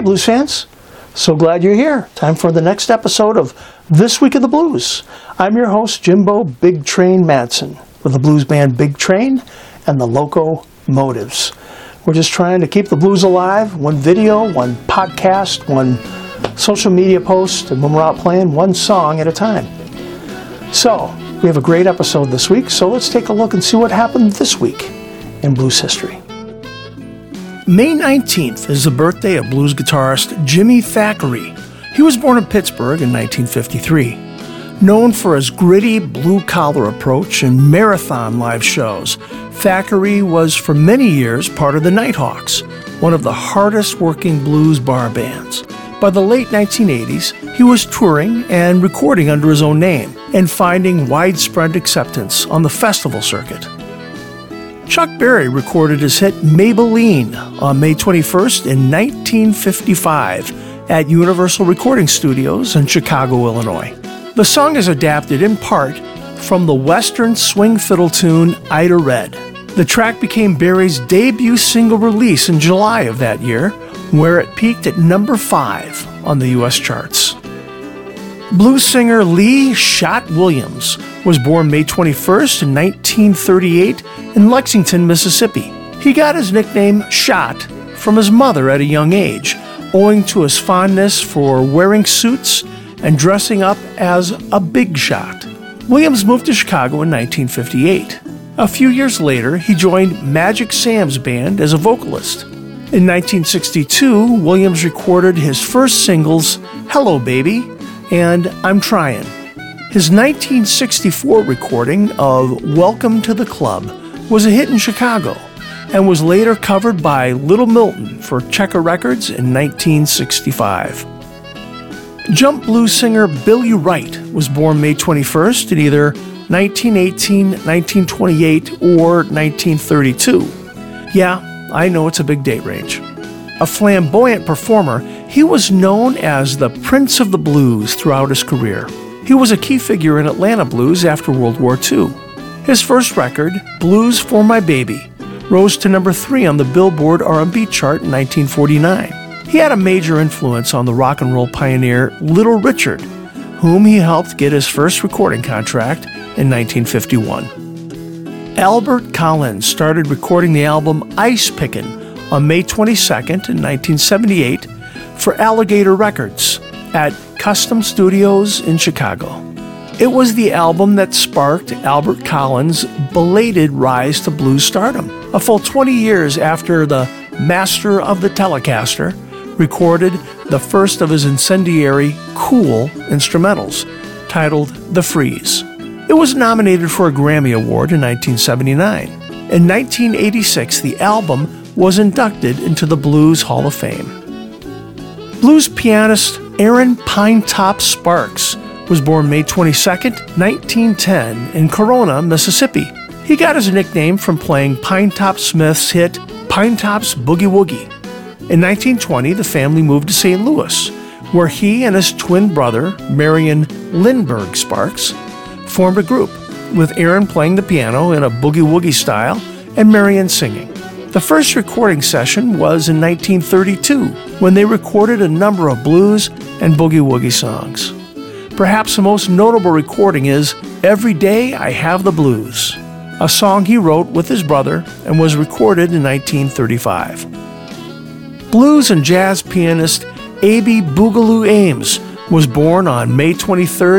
blues fans. So glad you're here. Time for the next episode of This Week of the Blues. I'm your host, Jimbo Big Train Madsen, with the blues band Big Train and the Locomotives. We're just trying to keep the blues alive, one video, one podcast, one social media post, and when we're out playing, one song at a time. So, we have a great episode this week, so let's take a look and see what happened this week in blues history. May 19th is the birthday of blues guitarist Jimmy Thackeray. He was born in Pittsburgh in 1953. Known for his gritty blue-collar approach and marathon live shows, Thackeray was for many years part of the Nighthawks, one of the hardest-working blues bar bands. By the late 1980s, he was touring and recording under his own name and finding widespread acceptance on the festival circuit. Chuck Berry recorded his hit Maybelline on May 21st in 1955 at Universal Recording Studios in Chicago, Illinois. The song is adapted in part from the Western swing fiddle tune Ida Red. The track became Berry's debut single release in July of that year, where it peaked at number 5 on the U.S. charts. Blues singer Lee Shot Williams was born May 21st in 1938 in Lexington, Mississippi. He got his nickname Shot from his mother at a young age, owing to his fondness for wearing suits and dressing up as a big shot. Williams moved to Chicago in 1958. A few years later, he joined Magic Sam's band as a vocalist. In 1962, Williams recorded his first singles, Hello Baby and I'm Trying. His 1964 recording of Welcome to the Club was a hit in Chicago and was later covered by Little Milton for Checker Records in 1965. Jump blues singer Billy Wright was born May 21st in either 1918, 1928, or 1932. Yeah, I know it's a big date range. A flamboyant performer, he was known as the Prince of the Blues throughout his career. He was a key figure in Atlanta blues after World War II. His first record, Blues for My Baby, rose to number 3 on the Billboard R&B chart in 1949. He had a major influence on the rock and roll pioneer Little Richard, whom he helped get his first recording contract in 1951. Albert Collins started recording the album Ice Pickin' on May 22nd in 1978 for Alligator Records at Custom Studios in Chicago. It was the album that sparked Albert Collins' belated rise to blues stardom, a full 20 years after the Master of the Telecaster recorded the first of his incendiary Cool instrumentals, titled The Freeze. It was nominated for a Grammy Award in 1979. In 1986, the album was inducted into the Blues Hall of Fame. Blues pianist Aaron Pinetop Sparks was born May 22, 1910, in Corona, Mississippi. He got his nickname from playing Pinetop Smith's hit Pinetop's Boogie Woogie. In 1920, the family moved to St. Louis, where he and his twin brother, Marion Lindbergh Sparks, formed a group, with Aaron playing the piano in a boogie-woogie style and Marion singing. The first recording session was in 1932, when they recorded a number of blues and boogie-woogie songs. Perhaps the most notable recording is Every Day I Have the Blues, a song he wrote with his brother and was recorded in 1935. Blues and jazz pianist A.B. Boogaloo Ames was born on May 23,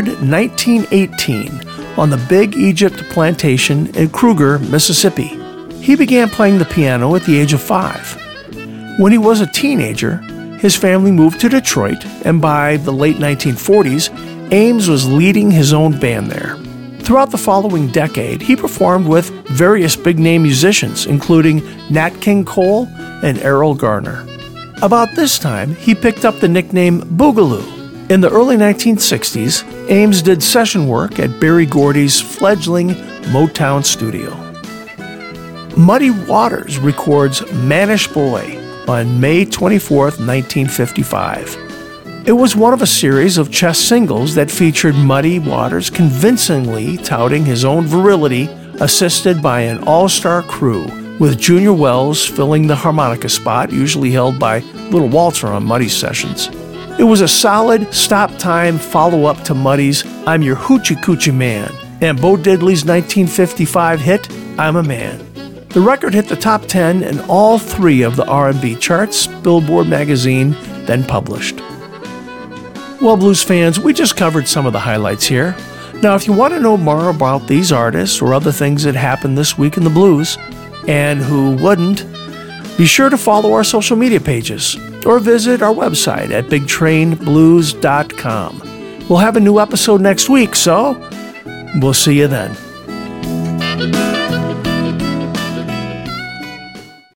1918, on the Big Egypt Plantation in Kruger, Mississippi. He began playing the piano at the age of 5. When he was a teenager, his family moved to Detroit, and by the late 1940s, Ames was leading his own band there. Throughout the following decade, he performed with various big-name musicians, including Nat King Cole and Erroll Garner. About this time, he picked up the nickname Boogaloo. In the early 1960s, Ames did session work at Berry Gordy's fledgling Motown studio. Muddy Waters records Mannish Boy on May 24, 1955. It was one of a series of chess singles that featured Muddy Waters convincingly touting his own virility, assisted by an all-star crew with Junior Wells filling the harmonica spot, usually held by Little Walter on Muddy's sessions. It was a solid stop-time follow-up to Muddy's I'm Your Hoochie Coochie Man and Bo Diddley's 1955 hit, I'm a Man. The record hit the top 10 in all 3 of the R&B charts Billboard magazine then published. Well, blues fans, we just covered some of the highlights here. Now, if you want to know more about these artists or other things that happened this week in the blues, and who wouldn't, be sure to follow our social media pages or visit our website at bigtrainblues.com. We'll have a new episode next week, so we'll see you then.